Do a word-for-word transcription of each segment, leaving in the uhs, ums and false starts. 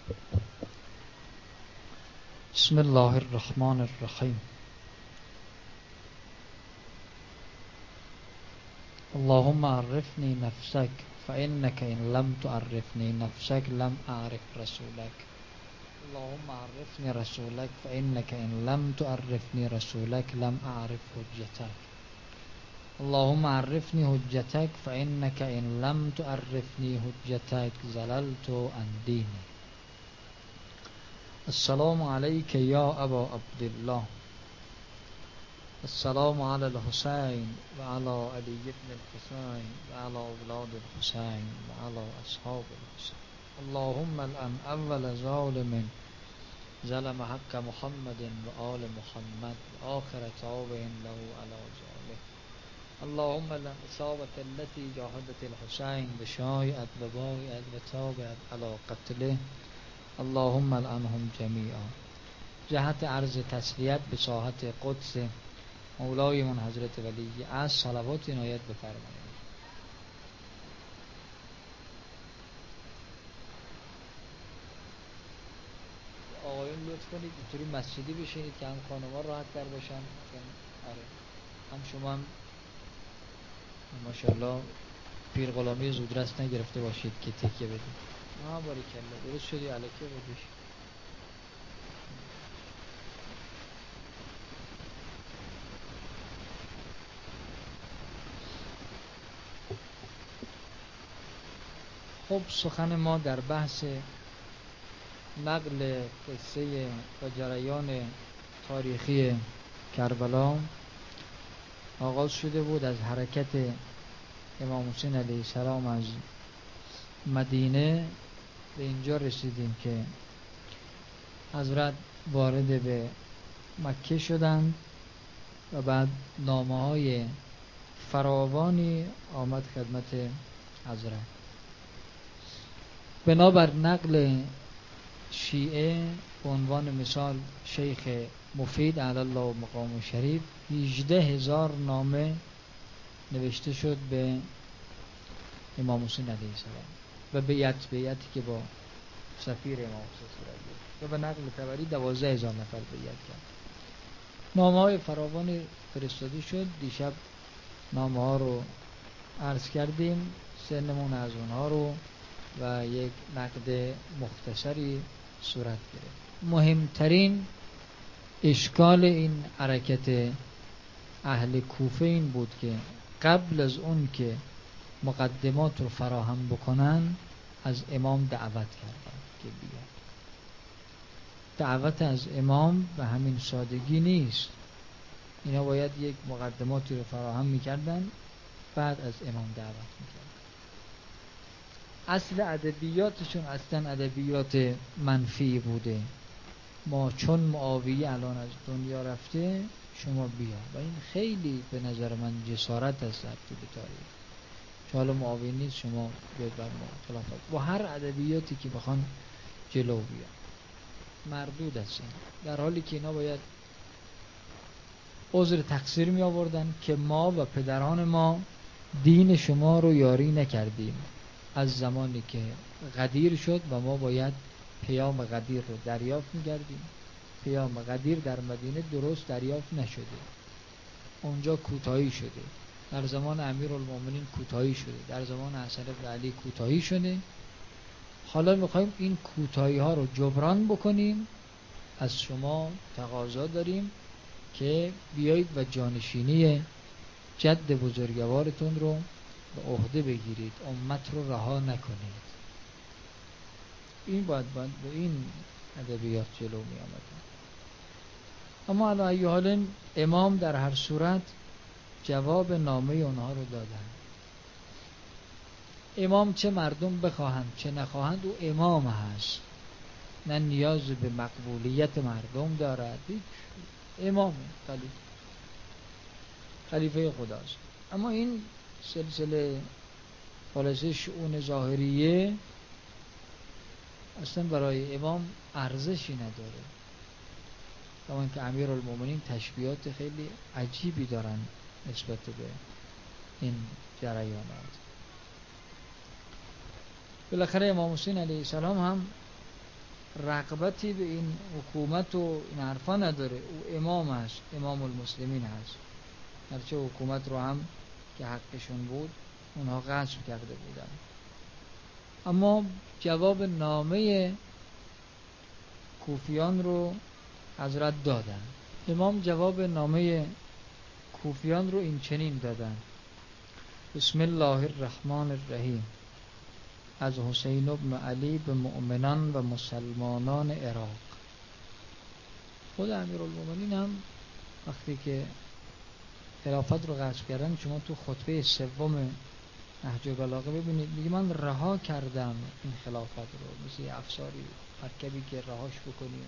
بسم الله الرحمن الرحیم. اللهم عرفني نفسك فإنك إن لم تعرفني نفسك لم أعرف رسولك. اللهم عرفني رسولك فإنك إن لم تعرفني رسولك لم أعرف حجتك. اللهم عرفني حجتك فإنك إن لم تعرفني حجتك زللت عن ديني. السلام عليك يا أبا عبد الله. السلام على الحسين وعلى علي بن الحسين وعلى أولاد الحسين وعلى أصحاب الحسين. اللهم الآن أول ظالم ظلم حق محمد وآل محمد وآخر تابع له على ذلك. اللهم الإصابة التي جاهدت الحسين بشايعت وبايعت وتابعت على قتله اللهم العنهم جمیعا. جهت عرض تسلیت به ساحت قدس مولایمون حضرت ولی از صلوات عنایت بفرمایید. آقایون لطف کنید اینطوری مسجدی بشینید که هم خانم‌ها راحت تر باشن. آره هم شما هم ماشاءالله پیر غلامی زودرس نگرفته باشید که تکیه بدید. آه باریکلا درست شدی الکی بودیش. خب سخن ما در بحث نقل قصه و جریان تاریخی کربلا آغاز شده بود. از حرکت امام حسین علیه السلام از مدینه به اینجا رسیدیم که حضرت وارد به مکه شدند و بعد نامه‌های فراوانی آمد خدمت حضرت. بنابر نقل شیعه به عنوان مثال شیخ مفید علی الله مقام شریف هجده هزار نامه نوشته شد به امام حسین علیه السلام و بیعت بیعتی که با سفیر امام حسین صورت گرفت و به نقل طبری دوازده هزار نفر بیعت کرد. نامه های فراوانی فرستاده شد. دیشب نامه ها رو عرض کردیم، سه نمونه از اونها رو و یک نقد مختصری صورت گرفت. مهمترین اشکال این حرکت اهل کوفه این بود که قبل از اون که مقدمات رو فراهم بکنن از امام دعوت کردن که بیاد. دعوت از امام به همین سادگی نیست. اینا باید یک مقدماتی رو فراهم میکردن بعد از امام دعوت میکردن. اصل ادبیاتشون اصلا ادبیات منفی بوده. ما چون معاویه الان از دنیا رفته شما بیا، و این خیلی به نظر من جسارت است در طول تاریخ. چون حالا معاویه نیست شما بیاید بر ما خلافت. با هر ادبیاتی که بخوان جلو بیا مردود است. در حالی که اینا باید عذر تقصیر می آوردن که ما و پدران ما دین شما رو یاری نکردیم از زمانی که غدیر شد و ما باید پیام غدیر رو دریافت می‌کردیم. پیام غدیر در مدینه درست دریافت نشده، اونجا کوتاهی شده. در زمان امیرالمومنین کوتاهی شده، در زمان حسن بن علی کوتاهی شده. حالا می‌خوایم این کوتاهی‌ها رو جبران بکنیم. از شما تقاضا داریم که بیایید و جانشینی جد بزرگوارتون رو به عهده بگیرید، امت رو رها نکنید. این باید باید با این ادبیات جلو می آمدن. اما علی ای حال امام در هر صورت جواب نامه اونها رو دادن. امام چه مردم بخواهند چه نخواهند او امام هست، نه نیاز به مقبولیت مردم دارد. امام خلیفه خلیفه خداست. اما این سلسله خلاصه شؤون ظاهریه اصلا برای امام ارزشی نداره. اما اینکه امیرالمومنین تشبیهات خیلی عجیبی دارن نسبت به این جریانات. بالاخره امام حسین علیه السلام هم رغبتی به این حکومت و این حرفا نداره. او امام هست، امام المسلمین هست. هرچه حکومت رو هم که حقشون بود اونها غصب کرده بودن. اما جواب نامه کوفیان رو حضرت دادن. امام جواب نامه کوفیان رو این چنین دادن: بسم الله الرحمن الرحیم، از حسین ابن علی به مؤمنان و مسلمانان عراق. خود امیرالمومنین هم وقتی که خلافت رو غصب کردن، شما تو خطبه سوم نهج البلاغه ببینید، میگه من رها کردم این خلافت رو، مثل افساری مرکبی که رهاش بکنی.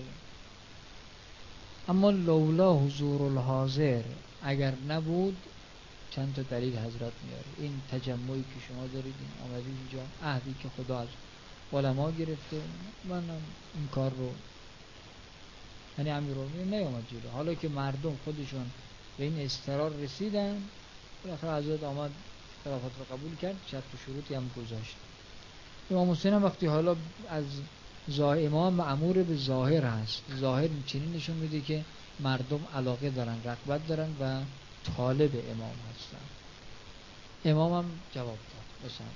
اما لولا حضور الحاضر، اگر نبود، چند تا دلیل حضرت میاره. این تجمعی که شما دارید، این آمدید اینجا، عهدی که خدا از علما گرفته، منم این کار رو، یعنی امیرالمومنین نیامد جلو. حالا که مردم خودشون به این استقرار رسیدن، بالاخره حضرت آمد خلافت رو قبول کرد، شرط و شروطی هم گذاشت. امام حسین هم وقتی حالا از ظاهر، امام مأمور به ظاهر هست، ظاهر چنین نشون میده که مردم علاقه دارن، رغبت دارن و طالب امام هستن. امام هم جواب داد بسند.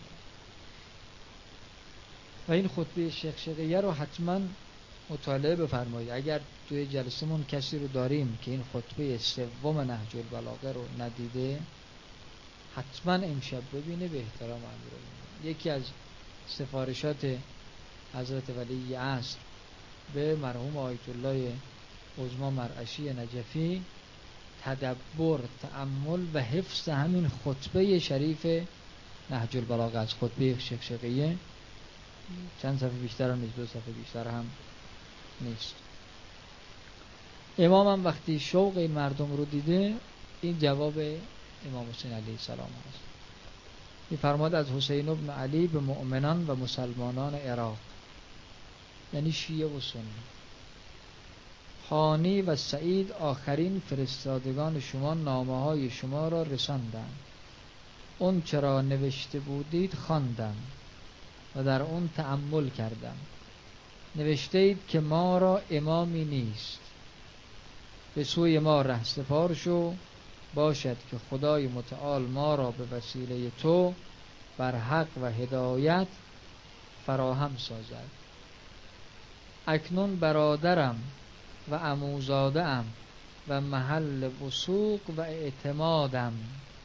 و این خطبه شقشقیه رو حتما مطالعه بفرمایید. اگر توی جلسمون کسی رو داریم که این خطبه سوم نهج البلاغه رو ندیده، حتما امشب ببینه به احترام امیرالمومنین. یکی از سفارشات حضرت ولی عصر به مرحوم آیت الله عظما مرعشی نجفی تدبر، تأمل و حفظ همین خطبه شریف نهج البلاغه از خطبه شقشقیه. چند صفحه بیشتر هم نیست، دو صفحه بیشتر هم نیست. امام هم وقتی شوق این مردم رو دیده، این جواب امام حسین علیه السلام هست. این فرماد از حسین ابن علی به مؤمنان و مسلمانان عراق، یعنی شیعه و سنی. خانی و سعید آخرین فرستادگان شما نامه های شما را رساندند. اون چرا نوشته بودید خواندم و در اون تأمل کردم. نوشته اید که ما را امامی نیست، به سوی ما رهسپار شو، باشد که خدای متعال ما را به وسیله تو بر حق و هدایت فراهم سازد. اکنون برادرم و عموزاده ام و محل وثوق و اعتمادم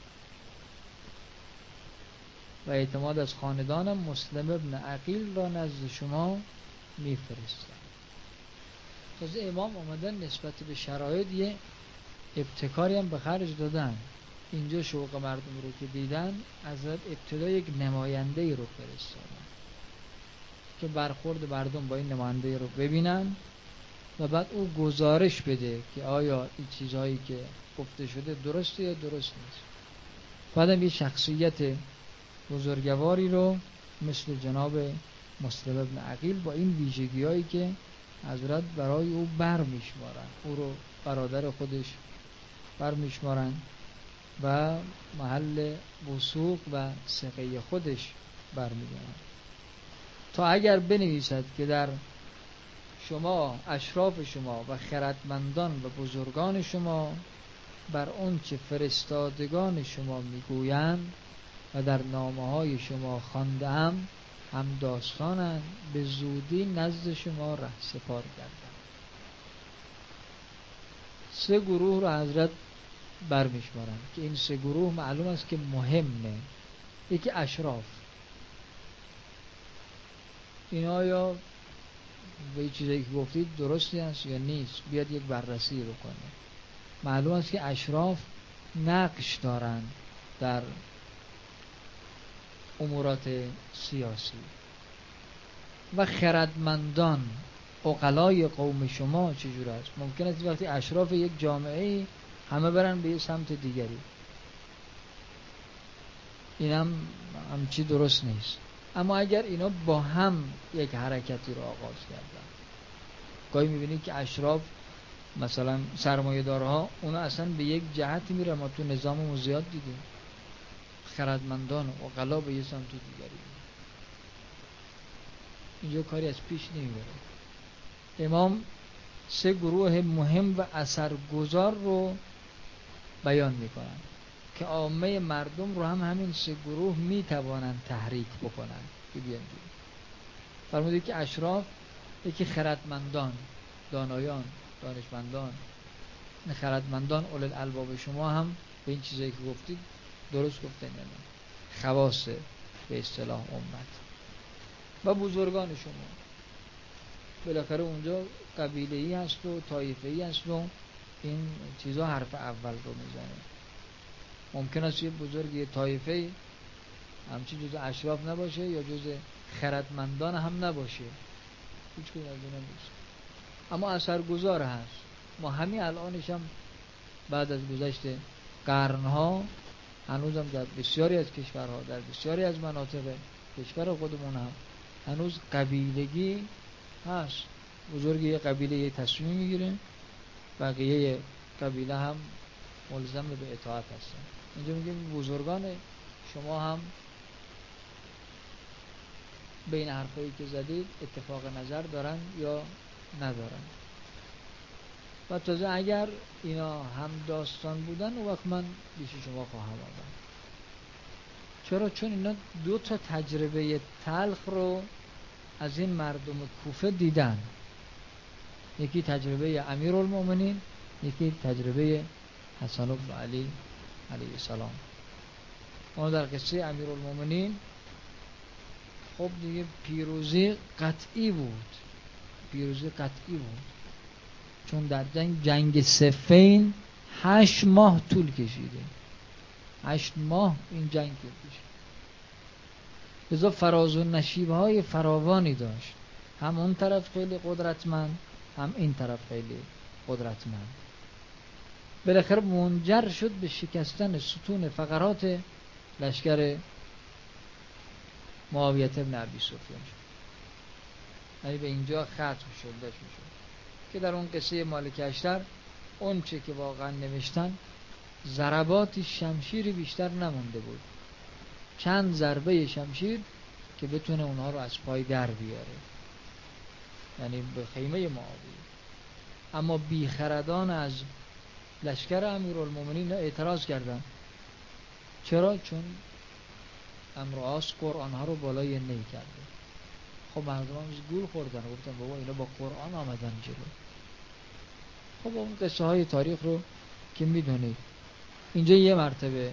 و اعتماد از خاندانم، مسلم ابن عقیل را نزد شما میفرستم. تازه امام آمدن نسبت به شرایط یه ابتکاری هم به خرج دادن. اینجا شوق مردم رو که دیدن، حضرت ابتدا یک نماینده رو فرستادن که برخورد مردم با این نماینده رو ببینن و بعد او گزارش بده که آیا این چیزهایی که گفته شده درسته یا درست نیست. بعدم یه شخصیت بزرگواری رو مثل جناب مسلم ابن عقیل با این ویژگی‌هایی که حضرت برای او برمیشمارن، او رو برادر خودش برمیشمارن و محل وثوق و ثقه خودش برمیدارن، تا اگر بنویسد که در شما، اشراف شما و خردمندان و بزرگان شما، بر اون چه فرستادگان شما میگویند و در نامه‌های شما خوانده‌ام هم داستانند، به زودی نزد شما ره سپار کردند. سه گروه رو حضرت برمیشمارند که این سه گروه معلوم است که مهمه. یکی اشراف، اینا یا به این چیزایی که گفتید درستی هست یا نیست، بیاد یک بررسی بکنه. معلوم است که اشراف نقش دارند در امورات سیاسی. و خردمندان، عقلای قوم شما چجور است؟ ممکن است وقتی اشراف یک جامعه همه برن به یه سمت دیگری، اینم همچی درست نیست. اما اگر اینا با هم یک حرکتی رو آغاز کردن، گاهی میبینید که اشراف مثلا سرمایه دارها اونا اصلا به یک جهتی میره، ما تو نظاممون زیاد دیدیم، خردمندان و عقلا به یه سمت دیگری. اینجا کاری از پیش نمیبره. امام سه گروه مهم و اثرگذار رو بیان میکنن که عامه مردم رو هم همین سه گروه میتوانند تحریک بکنن که بیان بیان. فرمودید که اشراف یکی خردمندان، دانایان، دانشمندان، خردمندان اول الالباب شما هم به این چیزایی که گفتید درست گفتن، یعنی خواص به اصطلاح امت و بزرگان شما. بالاخره اونجا قبیله‌ای هست و طایفه‌ای هست و این چیزا حرف اول رو میزنه. ممکن است یه بزرگ یه طایفه همچین جز اشراف نباشه یا جز خردمندان هم نباشه، هیچ کدوم از اینا نیست، اما اثرگذار هست. ما همین الانش هم بعد از گذشت قرنها هنوزم در بسیاری از کشورها، در بسیاری از مناطق کشور خودمون هم هنوز قبیلگی هست. بزرگ یه قبیله یه تصمیم میگیره، بقیه قبیله هم ملزم به اطاعت هستن. اینجا میگیم بزرگان شما هم بین حرفایی که زدید اتفاق نظر دارن یا ندارن. و تازه اگر اینا هم داستان بودن اون وقت من پیش شما خواهم آمد. چرا؟ چون اینا دو تا تجربه تلخ رو از این مردم کوفه دیدن. یکی تجربه امیرالمومنین، یکی تجربه حسن بن علی علیه السلام. ما در قصه امیرالمومنین خب دیگه پیروزی قطعی بود، پیروزی قطعی بود، چون در جنگ جنگ صفین هشت ماه طول کشیده، هشت ماه این جنگ طول کشید. لذا فراز و نشیب‌های فراوانی داشت، هم اون طرف خیلی قدرتمند هم این طرف خیلی قدرتمند. بالاخره منجر شد به شکستن ستون فقرات لشکر معاویه بن ابی سفیان. یعنی به اینجا ختم شده شد که در اون قصه مالک اشتر اون چه که واقعا نوشتن ضربات شمشیری بیشتر نمونده بود، چند ضربه شمشیر که بتونه اونها رو از پای در بیاره، یعنی به خیمه معاویه. اما بیخردان از لشکر امیرالمومنین اعتراض کردن. چرا؟ چون عمرو عاص قرآن ها رو بالای نی کرده. خب مردم هم گول خوردن، گفتن بابا اینا با قرآن آمدن جلو. خب اون قصه های تاریخ رو که میدونید. اینجا یه مرتبه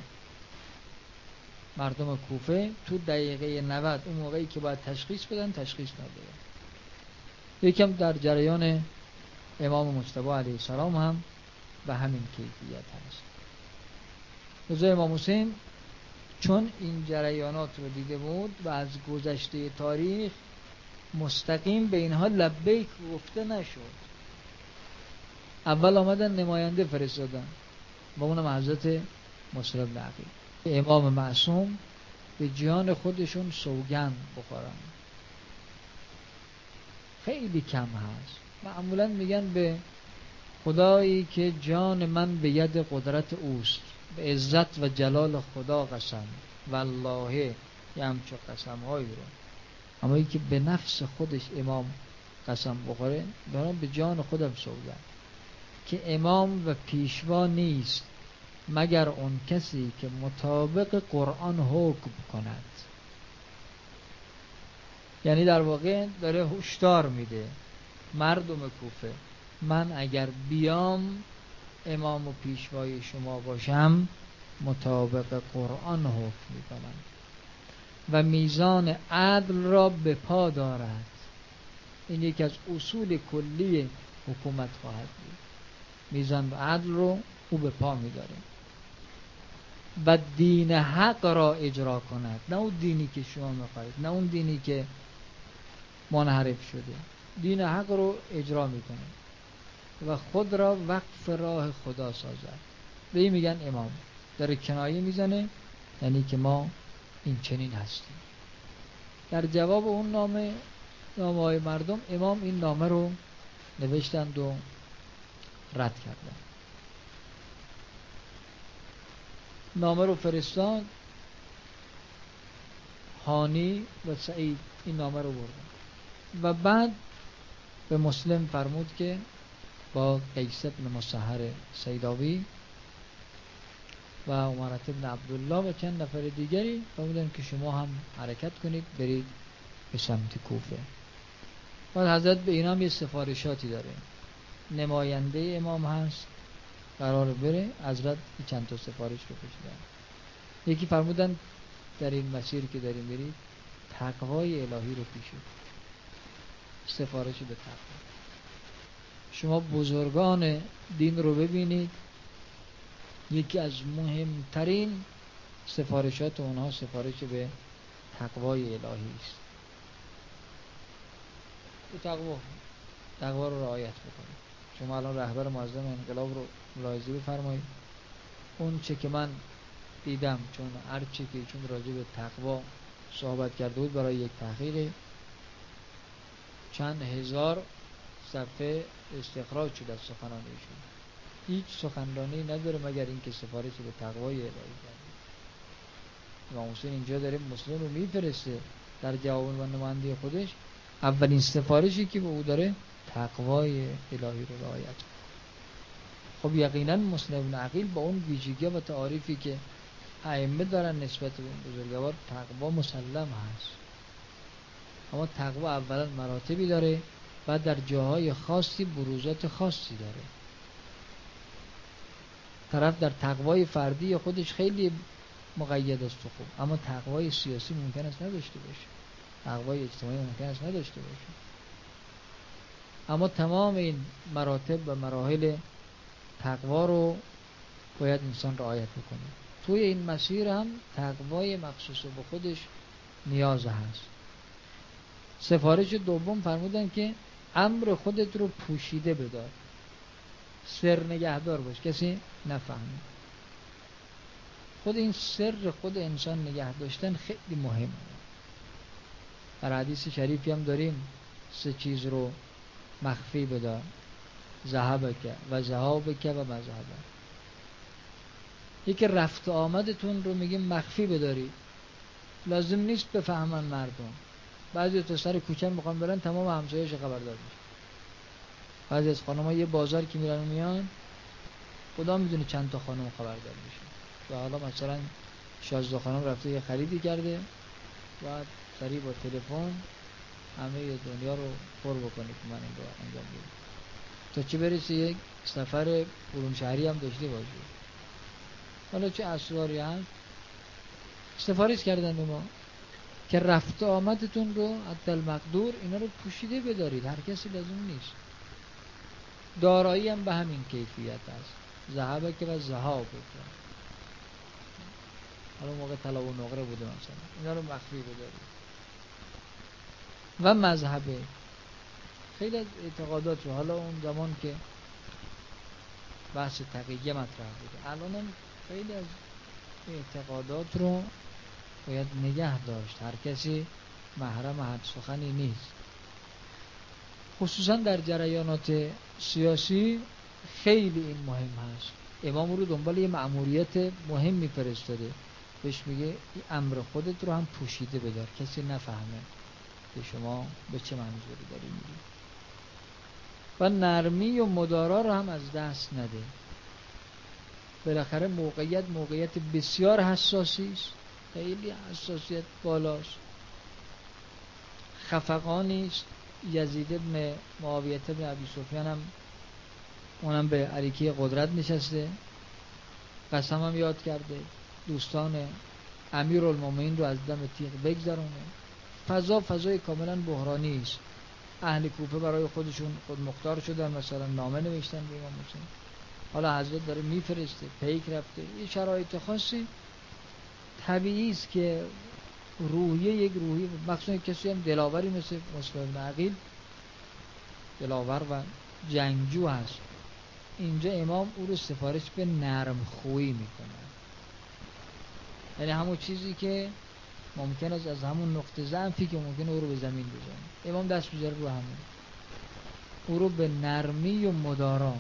مردم کوفه تو دقیقه نود اون موقعی که باید تشخیص بدن تشخیص ندادن. یکم در جریان امام مجتبی علیه السلام هم به همین کیفیت هست. لذا امام حسین چون این جریانات رو دیده بود و از گذشته تاریخ مستقیم به اینها لبیک گفته نشد، اول آمدن نماینده فرستادن با اونم حضرت مسلم بن عقیل، امام معصوم به جان خودشون سوگند بخورن. خیلی کم هست. معمولا میگن به خدایی که جان من به ید قدرت اوست، به عزت و جلال خدا قسم، والله یه همچه قسم هایی رو. اما این که به نفس خودش امام قسم بخوره، دارم به جان خودم سوگند که امام و پیشوا نیست مگر اون کسی که مطابق قرآن حکم کند. یعنی در واقع داره هشدار میده مردم کوفه، من اگر بیام امام و پیشوای شما باشم مطابق قرآن حکم میکنم و میزان عدل را به پا دارد. این یکی از اصول کلی حکومت خواهد بود، میزان عدل رو او به پا میداره و دین حق را اجرا کند، نه اون دینی که شما میخواهید، نه اون دینی که منحرف شده. دین حق رو اجرا میکنه و خود را وقف راه خدا سازد. به این میگن امام. داره کنایه میزنه، یعنی که ما این چنین هستیم. در جواب اون نامه نامه های مردم امام این نامه رو نوشتند و رد کردند. نامه رو فرستاد، هانی و سعید این نامه رو بردن و بعد به مسلم فرمود که با قیس بن مسهر سیداوی و عمارت بن عبدالله و چند نفر دیگری فرمودن که شما هم حرکت کنید برید به سمت کوفه. و حضرت به اینا هم یه سفارشاتی داره، نماینده امام هست قرار بره، حضرت چند تا سفارش رو کشیدن. یکی فرمودن در این مسیر که داریم برید تقوای الهی رو پیشید، سفارش به تقوا. شما بزرگان دین رو ببینید، یکی از مهمترین سفارشات اونها سفارش به تقوای الهی است. به تقوا تقوا رو رعایت بکنید. شما الان رهبر معظم انقلاب رو ملاحظه بفرمایید، اون چه که من دیدم، چون هر چی که چون راجع به تقوا صحبت کرده بود برای یک تحقیق چند هزار صفحه استخراج شده از سخنان ایشون. هیچ سخنرانی نداره مگر اینکه سفارش به تقوای الهی کرده. امام حسین اینجا داره مسلم رو میفرسته در جواب و نماینده خودش، اولین سفارشی که به او داره تقوای الهی رو رعایت کنه. خب یقینا مسلم بن عقیل با اون ویژگی و تعاریفی که ائمه دارن نسبت به این بزرگوار تقوا مسلم هست، اما تقوا اولا مراتبی داره، بعد در جاهای خاصی بروزات خاصی داره. طرف در تقوای فردی خودش خیلی مقید است و خوب، اما تقوای سیاسی ممکن است نداشته باشه، تقوای اجتماعی ممکن است نداشته باشه. اما تمام این مراتب و مراحل تقوا رو باید انسان رعایت بکنه. توی این مسیر هم تقوای مخصوص به خودش نیاز هست. سفارش دوم فرمودن که امر خودت رو پوشیده بدار، سر نگهدار باش، کسی نفهمه. خود این سر خود انسان نگه داشتن خیلی مهمه. در حدیث شریفی هم داریم سه چیز رو مخفی بدار، ذهبک و ذهابک و مذهبک. یکی رفت آمدتون رو میگیم مخفی بداری، لازم نیست بفهمن مردم. بعضی تا سر کوچه میخوان برن تمام همسایه‌اش خبردار میشه. بعضی از خانم‌ها یه بازار که میرن و میان خدا میدونه چند تا خانم خبردار میشه. و حالا مثلا شازده خانم رفته یه خریدی کرده، بعد سریع با تلفن همه دنیا رو پر بکنه که من این رو انجام میدم، تا چه برسه یک سفر برون شهری هم داشته باشه. حالا چه اسراری هست. سفارش کردن به ما که رفت آمدتون رو حتی المقدور اینا رو پوشیده بدارید، هر کسی لازم نیست. دارایی هم به همین کیفیت است، ذهب که و ذهاب بکن. حالا موقع طلا و نقره بوده مثلا، اینا رو مخفی بدارید. و مذهبه خیلی از اعتقادات رو، حالا اون زمان که بحث تقیه مطرح بوده، الان هم خیلی از اعتقادات رو باید نگه داشت، هر کسی محرم هر سخنی نیست. خصوصا در جریانات سیاسی خیلی این مهم هست. امام رو دنبال یه مأموریت مهم می‌فرستاده، بهش میگه این امر خودت رو هم پوشیده بدار، کسی نفهمه که شما به چه منظوری داری میگی. و نرمی و مدارا رو هم از دست نده. بالاخره موقعیت موقعیت بسیار حساسی است، خیلی حساسیت بالاست. خفقانی است. یزید ابن معاویه ابن ابی سفیان هم اونم به عریکه قدرت نشسته، قسم هم یاد کرده دوستان امیرالمومنین رو از دم تیغ بگذرونه. فضا فضای کاملا بحرانی است. اهل کوفه برای خودشون خود مختار شدن، مثلا نامه نوشتن به امام حسین، حالا حضرت داره میفرسته، پیک رفته، یه شرایط خاصی. طبیعی است که روحیه یک روحیه، مخصوصا کسی هم دلاوری مثل مسلم بن عقیل دلاور و جنگجو هست، اینجا امام او رو سفارش به نرم خویی میکنه. یعنی همون چیزی که ممکن است از همون نقطه ضعفی که ممکنه او رو به زمین بزنه، امام دست میذاره رو همون، او رو به نرمی و مدارا.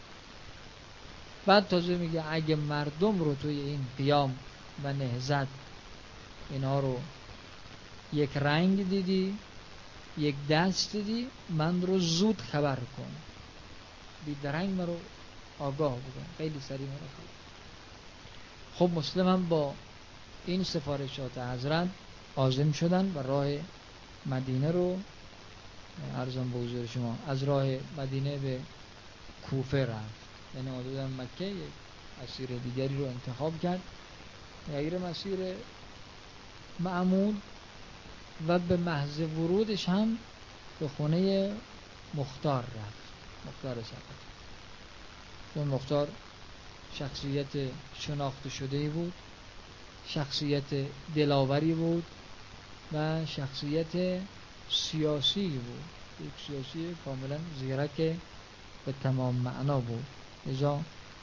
بعد تازه میگه اگه مردم رو توی این قیام و نهضت اینا رو یک رنگ دیدی، یک دست دی من رو زود خبر کن، بیدرنگ من رو آگاه بکن، خیلی سریع من رو خبر. خب مسلم هم با این سفارشات حضرت عازم شدن و راه مدینه رو عرضم به حضور شما از راه مدینه به کوفه رفت. یعنی حدودا مکه یک مسیر دیگری رو انتخاب کرد غیر مسیر معمول و به محض ورودش هم به خونه مختار رفت، مختار ثقفی. اون مختار شخصیت شناخته شده‌ای بود، شخصیت دلاوری بود و شخصیت سیاسی بود، یک سیاسی کاملا زیرک به تمام معنا بود. لذا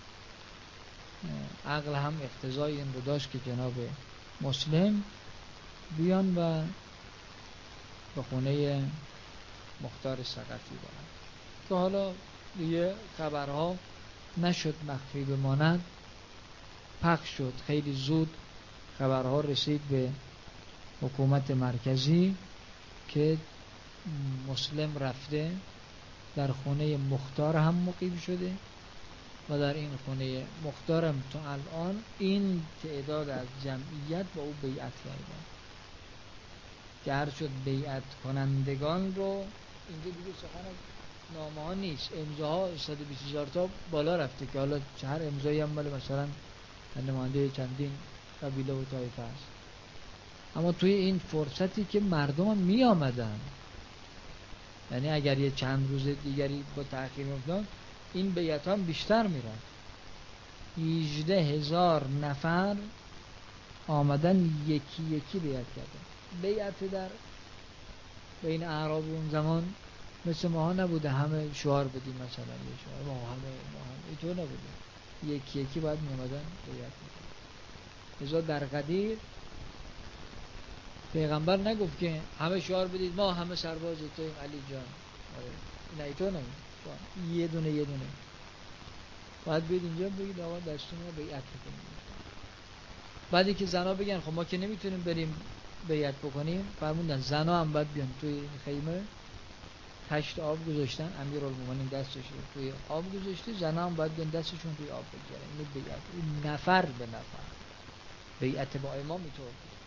عقل هم اقتضای این رو داشت که جناب مسلم بیان و به خونه مختار ثقفی برن که حالا دیگه خبرها نشد مخفی بماند، پخش شد. خیلی زود خبرها رسید به حکومت مرکزی که مسلم رفته در خونه مختار هم مقیم شده و در این خونه مختار هم تا الان این تعداد از جمعیت با او بیعت کردن که هر شد بیعت کنندگان رو اینجا دیگه سخن نامه ها نیست، امضاها صد و بیست هزار تا بالا رفته که حالا هر امضایی هم مال مثلا نماینده چندین قبیله و طایفه است. اما توی این فرصتی که مردم هم می آمدن، یعنی اگر یه چند روز دیگری با تأخیر می‌افتاد این بیعت هم بیشتر میرفت. هجده هزار نفر آمدن یکی یکی بیعت کردن. بیعت در بین اعراب اون زمان مثل ماها نبوده همه شعار بدیم، مثلا یه شعار ما همه ما هم اینطور نبوده، یکی یکی باید می آمدن بیعت می‌کردن. لذا در غدیر پیغمبر نگفت که همه شعار بدید ما همه سرباز تویم علی جان، نه اینطور نبود، یه دونه یه دونه باید بید اینجا بگید آقا دستون ما بیعت بکنیم. بعدی که زنا بگن خب ما که نمیتونیم بریم بیعت بکنیم، فرمودن زنا هم باید بیان توی این خیمه، تشت آب گذاشتن، امیرالمومنین دستش رو توی آب گذاشته، زنا هم باید بیان دستشون توی آب بگیرن. این بیعت این نفر به نفر بیعت با امام اینطور.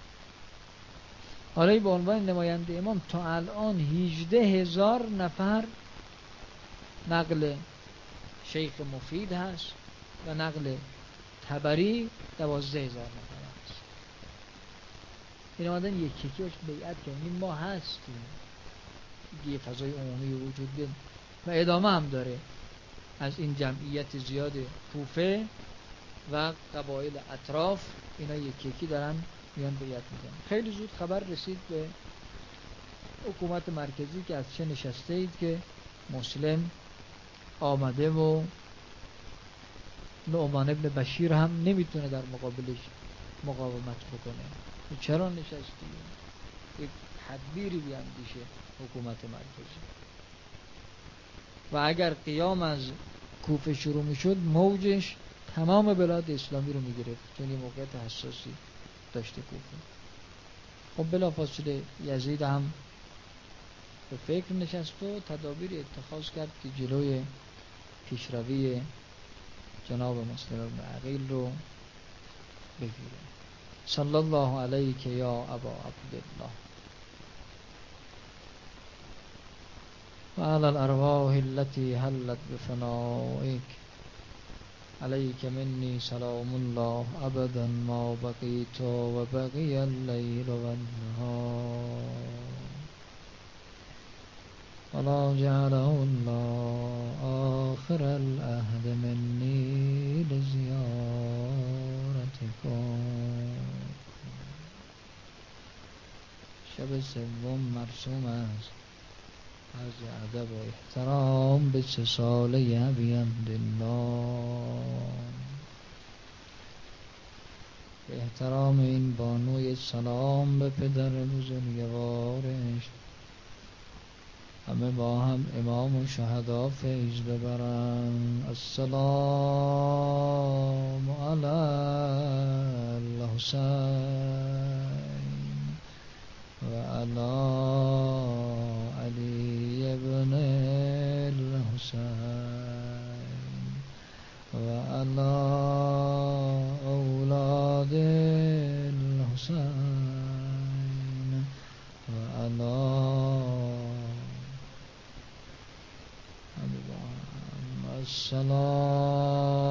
حالا به عنوان نماینده امام تا الان هجده هزار نفر نقل شیخ مفید هست و نقل تبری دوازده هزار نفر هست. این آمدن یکی یکی باش بیعت کنیم، ما هستیم، یه فضای عمومی وجود دید و ادامه هم داره. از این جمعیت زیاد کوفه و قبایل اطراف اینا یکی یکی دارن میان بیعت میکنن. خیلی زود خبر رسید به حکومت مرکزی که از چه نشسته اید که مسلم آمده و نعمان ابن بشیر هم نمیتونه در مقابلش مقاومت بکنه. چرا نشستی؟ یک تدبیری بیاندیشه حکومت مرکزی. و اگر قیام از کوفه شروع میشد موجش تمام بلاد اسلامی رو میگرفت، چون یه موقعیت حساسی داشته کوفه. خب بلافاصله یزید هم به فکر نشست و تدابیر اتخاذ کرد که جلوی پیشروی جناب مسلم بن عقیل رو بگیره. صلی الله علیک یا ابا عبدالله و علی الارواح التي حلت بفنائک علیک منی سلام الله ابدا ما بقیت و بقی اللیل و النهار ولا جعله الله آخر العهد منی لزیارتکم. شب سوم مرسوم است از ادب و احترام به سه ساله ابی عبدالله، به احترام این بانوی سلام به پدر بزرگوارش، همه با هم امام و شهدا فیض ببرن. السلام علی الحسین و علی الصلاة.